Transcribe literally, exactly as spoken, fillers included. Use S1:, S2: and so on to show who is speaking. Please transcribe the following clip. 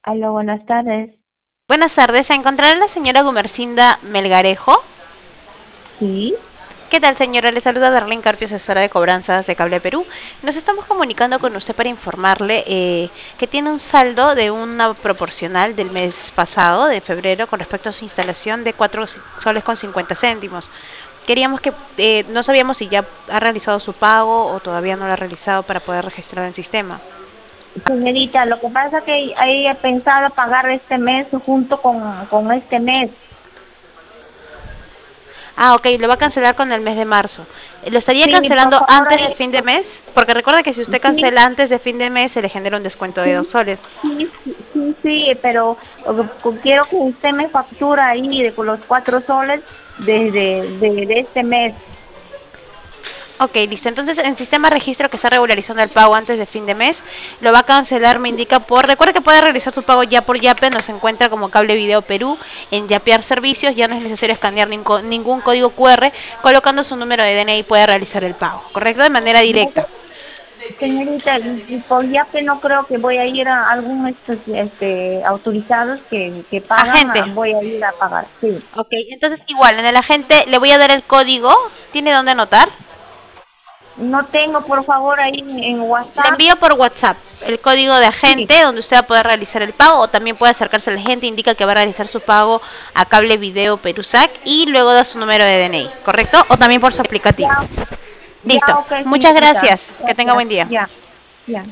S1: Aló, buenas tardes.
S2: Buenas tardes, ¿se encontrará la señora Gumercinda Melgarejo?
S1: Sí,
S2: ¿Qué tal, señora? Le saluda Darlene Carpio, asesora de cobranzas de Cable Perú. Nos estamos comunicando con usted para informarle eh, que tiene un saldo de una proporcional del mes pasado, de febrero, con respecto a su instalación de cuatro soles con cincuenta céntimos. Queríamos que, eh, no sabíamos si ya ha realizado su pago o todavía no lo ha realizado para poder registrar en el sistema.
S1: señorita, lo que pasa es que ahí he pensado pagar este mes junto con, con este mes.
S2: Ah, ok, lo va a cancelar con el mes de marzo. ¿Lo estaría
S1: Sí, por
S2: cancelando
S1: favor,
S2: antes de
S1: eh,
S2: fin de mes? Porque recuerda que si usted
S1: sí,
S2: cancela antes de fin de mes, se le genera un descuento de dos
S1: sí,
S2: soles.
S1: sí, sí, sí, sí, pero lo que- co- quiero que usted me factura ahí de con los cuatro soles desde de, de este mes.
S2: Ok, listo. Entonces, en sistema registro que está regularizando el pago antes de fin de mes, lo va a cancelar, me indica por... Recuerda que puede realizar su pago ya por Yape, nos encuentra como Cable Video Perú, en Yapear Servicios, ya no es necesario escanear ningún, ningún código Q R, colocando su número de D N I puede realizar el pago, ¿correcto? De manera
S1: No sé,
S2: directa.
S1: señorita, y, y por ya que no creo que voy a ir a algún estos, este, autorizados que, que pagan,
S2: Agente.
S1: ah, voy a ir a pagar, sí.
S2: Ok, entonces igual, en el agente le voy a dar el código. ¿Tiene dónde anotar?
S1: No tengo, por favor, ahí en, en
S2: Le
S1: WhatsApp.
S2: envío por WhatsApp el código de
S1: Sí,
S2: agente donde usted va a poder realizar el pago o también puede acercarse al agente, indica que va a realizar su pago a Cable Video Perusac y luego da su número de D N I, ¿correcto? O también por su aplicativo.
S1: ya, ya,
S2: Listo.
S1: ok,
S2: Muchas
S1: señorita.
S2: gracias. Que tenga
S1: Gracias,
S2: buen día.
S1: ya.